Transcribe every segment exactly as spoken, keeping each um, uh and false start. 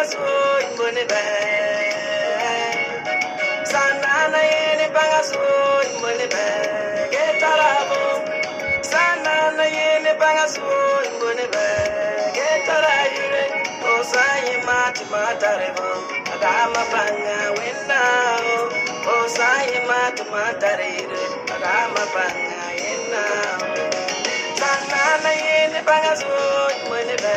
bangaso imbone be Sanana yene bangaso imbone be Getarabo Sanana yene bangaso imbone be Getarayure Osayi mati matarebo Adama banga wena Osayi mati matarire Adama banga yena Sanana yene bangaso imbone be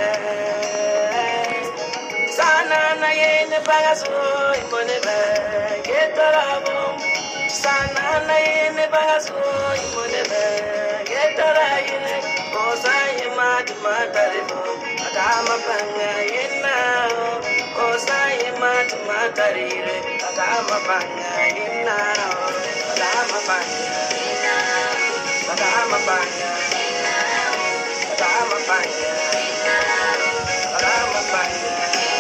Sanana yene bangaso imbone be Getarabo Sanana yene bangaso imbone be Getarayire Osayi mati matarebo Adama banga yena Osayi mati matarire Adama banga yena Adama banga Adama banga Adama banga Adama banga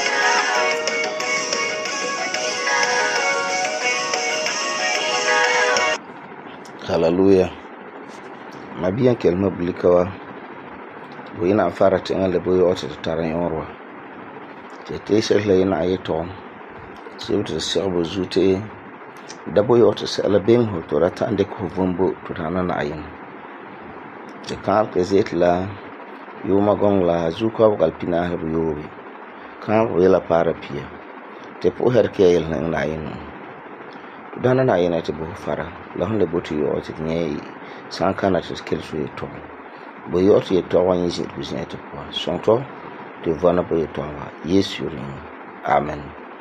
Hallelujah. Mabiyan kelma bulikawa wina fara tinga le boyo ota taran yorwa te te shekla yana ayeton sewta serbo zute da boyo ota sala ben ho to rata ande ko vombo to tanana ayin te kan ke zetla yuma gongla zuko galpina habu yobi kan wela para pia te po herke yel na ayin dana na ayin te bo fara la honde boti yo ota nyai sankana te skelsu to boyo ota ye to wani je bizne te po sonto te vana boyo to wa yesu rin amen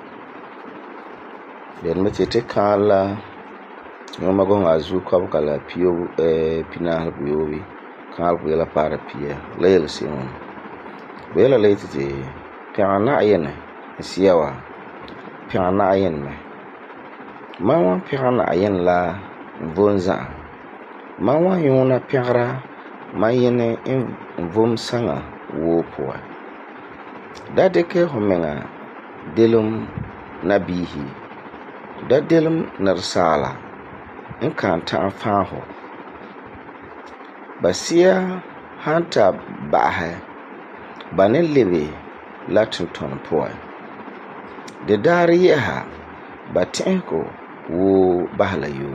den mete te kala yuma gonga zuko kala pio eh pina habu yobi kan wela para pia leel simon wela leite piana ayene siyawa piana ayen me mawa piana ayen la vonza mawa yuna piara mayene vom sanga wo poa dadeke homenga delum nabihi dadelum narsala in kan ta faho basia hanta bahe banen lebe latin ton poa de dariya batenko wo bahlayo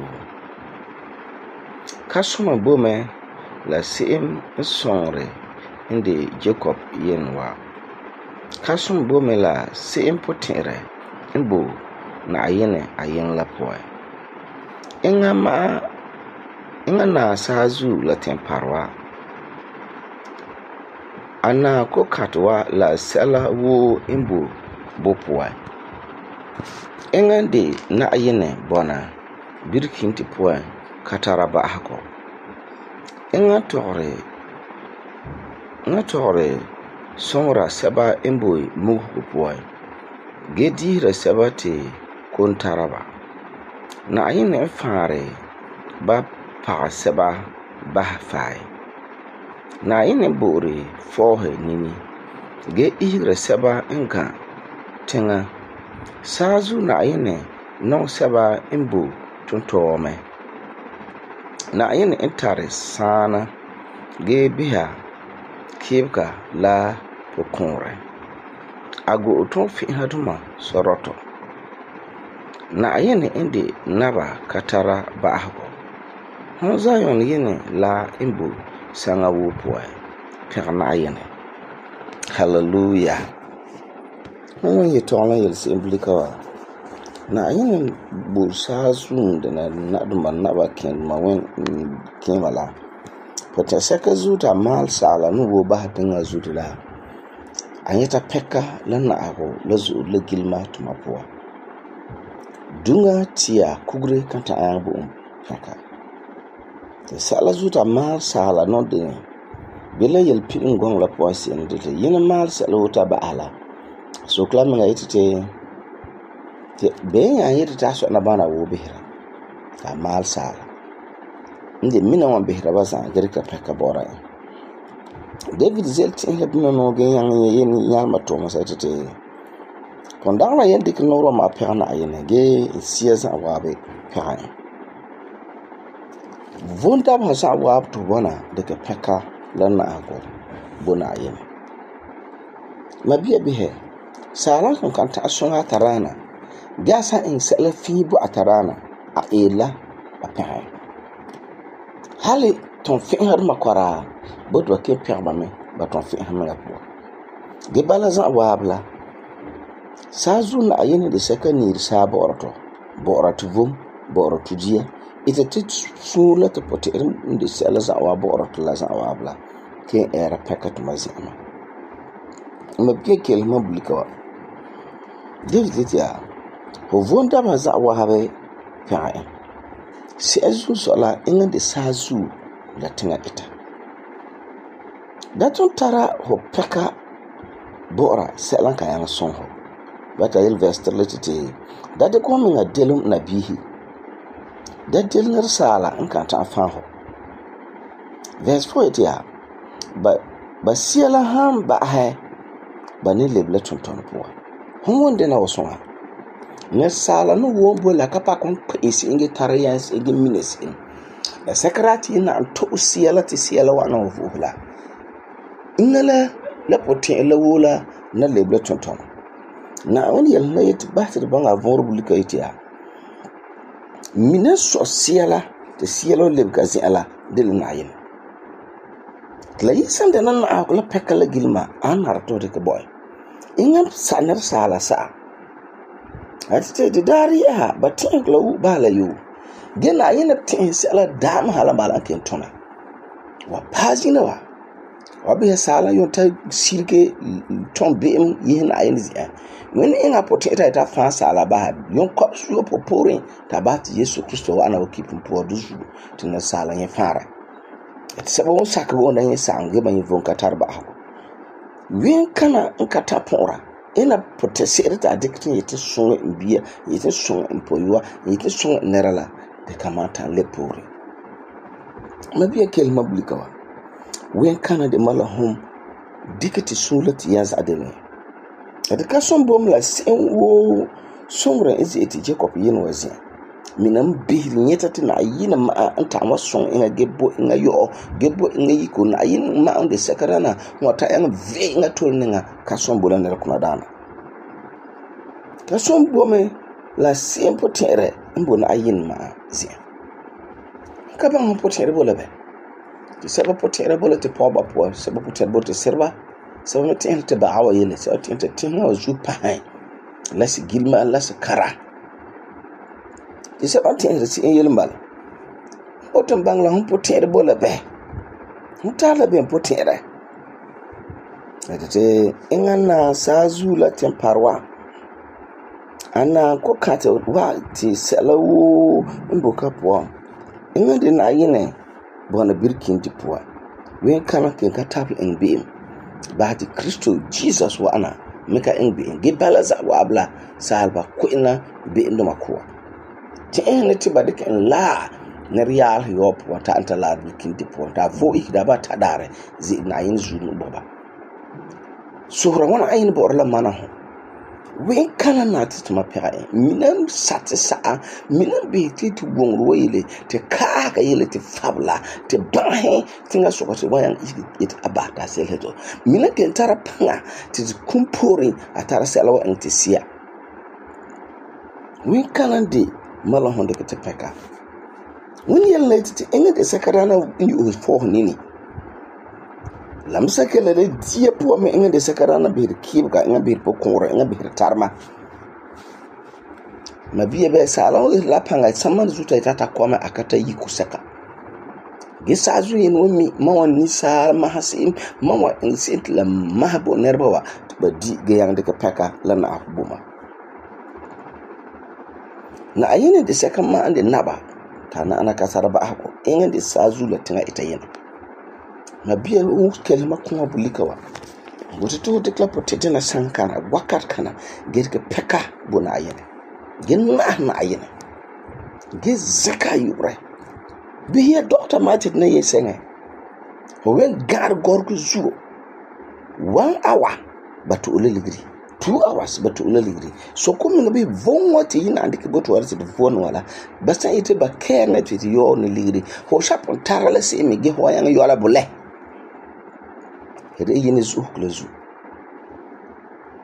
kasuma bome la sim sonre inde jacob yenwa kasum bome la sim potere imbo na ayene ayen la poa inga ma inga na sazu la temparwa ana ko katwa la sala wo imbo bopwa engande na ayene bona birkinti poa kataraba hako enga tore nga tore sonra saba imbo mugu poa gedi ra sabate kontaraba na ayene fare ba pa saba ba fai na ayene bore fohe nini ge ihra saba inka tenga sazu na ayene no saba imbo tuntome na ayene intare sana ge biha kibka la pokunre ago oton fi haduma soroto na ayene inde naba katara ba ahko hon zayon yene la imbo sanga wo poa perna ayene hallelujah hon ye tona yel simplikawa na ayene bu sazu de na naduma naba ken ma wen ken wala pota saka zuta mal sala no wo ba tinga zutula anyeta peka lana aho lazu le gilma tuma poa dunga tia kugre kanta ayabo peka te sala zuta mal sala no de bela yel pin gong la poa sen de yena mal sala wuta ba ala so klama nga yitete te be nya yitata so na bana wo behira ta mal sala inde mina wa behira ba sa gerika peka bora David Zelt in heb no gen yang yen yang mato ma sa tete kondala yen dik no ro ma perna ayene ge siasa wabe perna vonda ba sa wa to bona de ke peka lana ago bona ayene mabiya bihe Salan kan kan ta songa tarana gasa in sala fi bu atarana a ela a pa hali ton fi har makwara bodwa ke perba me ba ton fi har ngapo de balaza wabla sazu na ayene de sekanir sa borto boratu vum boratu jiya ita tit sula ta pote irin de sala za wa boratu la za wabla ke era packet mazima mabke kelma bulikawa David ya ho vonda ba za wa habe fa'a si azu sola inga de sazu la tinga ita datun tara ho peka bora selan ka yang son ho bata il vestir letite dade ko min adelum na bihi dadel nar sala in ka ta fa ho verse four ya ba ba siela ham ba ha ba ne leble tonton po hon wonde na wasonga ne sala no wombo la kapa kon pesi inge tarayans inge minesin la sakrati na to siela ti siela wa na vuhula ingala la potin la wola na leble tonton na on yel na yet batir banga vorbulika itia mine so siela ti siela leb gazi ala del na yin la yisan de nan na la pekala gilma an harto de boy ingam sanar sala sa ati de dariya batin glaw bala yu gena yin tin sala dam hala bala ken tona wa pazina wa wabe sala yon ta sirke ton bem yin ayin zia when inga poteta ta fa sala ba yon ko su popore ta ba ti Yesu Kristo wa na okipin po duzu tin sala yin fara sabo saka wona yin sange ban yin vonkatar ba hako wen kana nkata pora ina potesere ta diktin yete songa mbia yete songa mpoywa yete songa nerala de kamata lepore mabia kelma bulikawa wen kana de malahum dikati sulat yaz adene adaka son bomla sen wo songra ezi eti Jacob yin wazi minam bihri nyetati na yina ma anta amason inga gebo inga yo gebo inga yiko na yin ma ande sakarana wata yang ve inga tolninga kason bola nere kuna dana kason bome la simple tere mbona ayin ma zi kaba mo potere bola be ti seba potere bola te poba po seba potere bola te serba seba meten te ba awa yele seba tente tinga zu pain la si gilma la si kara ti seba tente si yele mbal otam bangla hon potere bola be mutala be potere ate ingana sazu la temparwa ana ko kata wa ti selawo mboka po ingade na yine bona birkin ti po wen kana ken ka tap en bim ba ti Kristo Jesus wa ana meka en bim ge balaza wa abla salba ko ina be ndo makuwa ti en ti badik en la na real yop wata anta la birkin ti po ta vo ik da ba ta dare zi na yin zunu boba sura wana ayin bo orla mana ho wen kana na tituma pere minam satisa minam be titu gongro yele te ka ka yele te fabla te bahe tinga so ko te wayan it abata seleto minam ke ntara panga te kumpori atara selawa entisia wen kana de mala honde ke te peka wen yele te enge de sakarana yu fo nini lamsa kele de dia po me enge de sakarana bir kibga enge bir po kore enge bir tarma mabiye be salon la panga saman zuta tata koma akata yiku saka gisa azu yin wumi mawan nisa mahasim mawa insit la mahbo nerbawa ba di ga yang de ka paka lana akbuma na ayine de sakama ande naba kana ana kasara ba hako enge de sazu la tinga itayen mabiya u kelma kuma bulikawa wote to de kla potete na sankana wakat kana gerke peka bona ayene genna na ayene ge zaka yure biya doctor matit na yesenga wen gar gorku zuro one hour batu uleligri two hours batu uleligri so kuma no be von wati ina andike botu warse de von wala basta ite ba care na titi yo no ligri ho shapon tarala se me ge ho yang yo ala bule hede yini zu klezu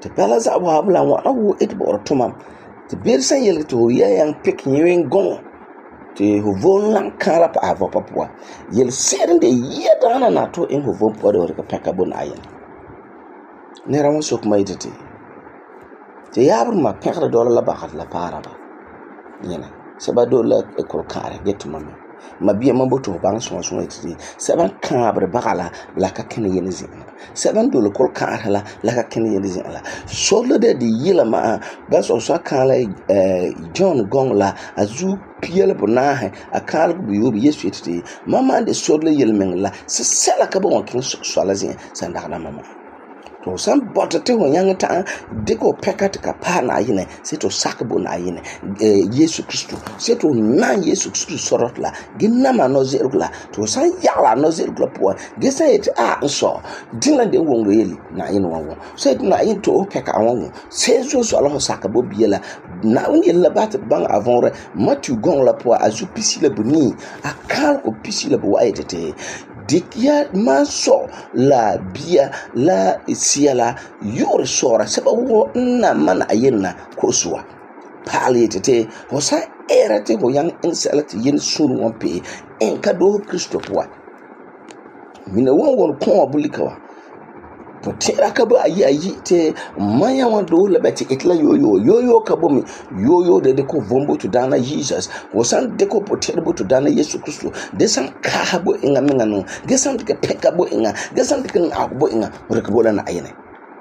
te pala za wa bla wa awu it bo tumam te bir san yel to ya yang pik nyen gon te ho von lan kala pa avo papua yel seren de yedana na to in ho von po de ka peka bon ayen ne rawon sok mai tete te yabur ma pekra dola la bakat la para ba yena seba dola e kol kare get mama mabia mamboto bang so so tete seba kabre bagala la ka ken yen zin seba dola kol kare la la ka ken yen zin la so le de yila ma ba so so kala eh John gong la azu piel bonahe akal bu yobi yesu tete mama de so le yel men la se sela ka bon ken so la zin sanda na mama to san botate ho yang ta deko pekat ka pa na yine se to sakbo na yine Yesu Kristo se to na Yesu Kristo sorotla ginna ma no zerugla to san yala no zerugla po gesa it a so dinla de wongo yeli na yine wongo se na yin to peka wongo se so so lo sakbo biela na uni la bat bang avonre matu gon la po azu pisile buni akal ko pisile bo ayete dikia maso la bia la isiala yor sora seba wo na mana ayena kosua pali tete hosa era te go yang inselati yin sunu wonpe en kado Kristo poa mina won won ko abulikawa potera ka ba ayi ayi te manya wa do la beti itla yoyo yoyo ka bomi yoyo de de ko vombo to dana Jesus wosan de ko potera bo to dana Yesu Kristo de san ka habo inga minga no de san de peka bo inga de san de kan akbo inga re ka bola na ayene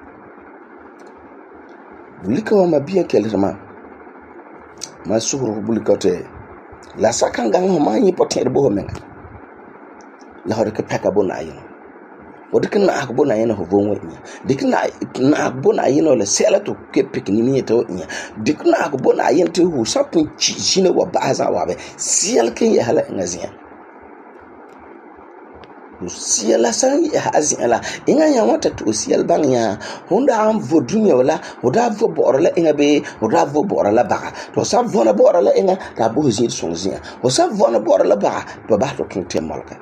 bulika wa mabia kelema masuru bulika te la sakanga ho manyi potera bo menga la ho de ka peka bo na ayene wadika na akbo na yana hovon wanya dika na na akbo na yana la sela to ke pikini mi to nya dika na akbo na yana to hu sapun chi shine wa baza wa be sel ken ya hala ngazia siela san ya azia la inga ya wata to siel banya honda am vodunya wala hoda vo borala inga be hoda vo borala ba to sa vona borala inga ta bo zin sonzia o sa vona borala ba to ba to ken temolka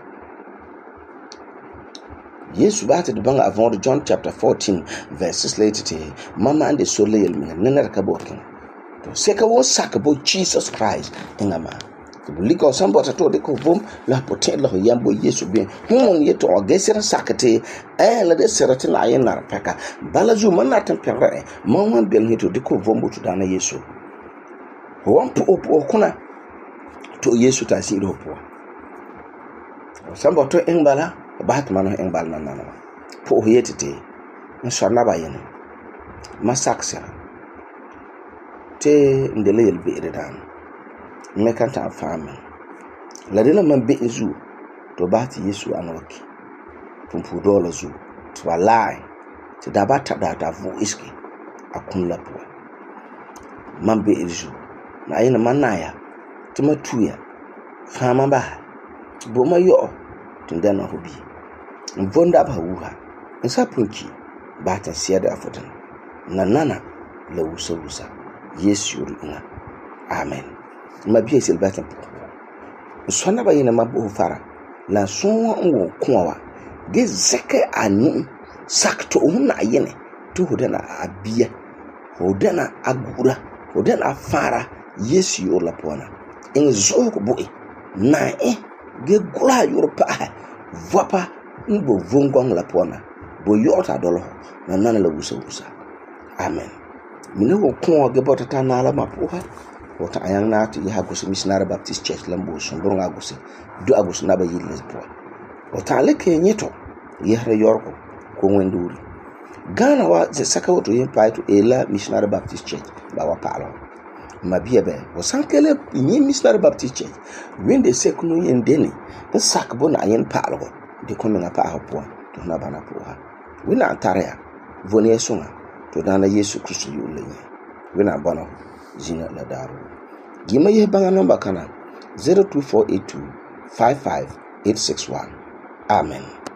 Yesu bate de banga avant de John chapter fourteen verses later te mama and the soleil mina nena ka bokin to seka wo sakabo Jesus Christ engama to buliko sambo to de ko vom la potel la yambo Yesu bien hon yeto ogesera sakate eh la de serati na yena peka balazu manna tempere mama bel hito de ko vom to dana Yesu won po po kuna to Yesu ta si do po sambo to engbala Batman en balna nana po yetete nsonna bayene masaksa te ndele yel be redan me kanta fama la dena man be zu to bati Yesu anoki pumpu dola zu to alai te dabata data vo iski akun la po man be zu na yena manaya te matuya fama ba bo mayo tindana hobi mvonda ba wuha nsapunki bata siada afodan nanana la wusa wusa Yesu ina amen mabie sel bata sona ba yina mabu fara la sonwa ngo kwawa ge zeke anu sakto huna yene to hodana abia hodana agura hodana fara Yesu yo la pona en zo ko boy na e ge gura Europa vopa ngo vongong la pona bo yota dolo na nana la wusa wusa amen mine wo ko ge botata na la mapuha wota ayang na ti ha gosi missionary baptist church lambo sombronga gosi do agosi na ba yiles po wota le ke nyito yehre yorko ko wenduri gana wa ze saka woto yin paito ela missionary baptist church ba wa palo mabia be wo sankele yin missionary baptist church wende sekunu yin deni en sakbo na yin palo de kono na pa hapo to na bana po ha wina antarea voni esunga to dana Yesu Kristo yulle wina bana jina la daru gima ye banga number kana zero two four eight two five five eight six one amen.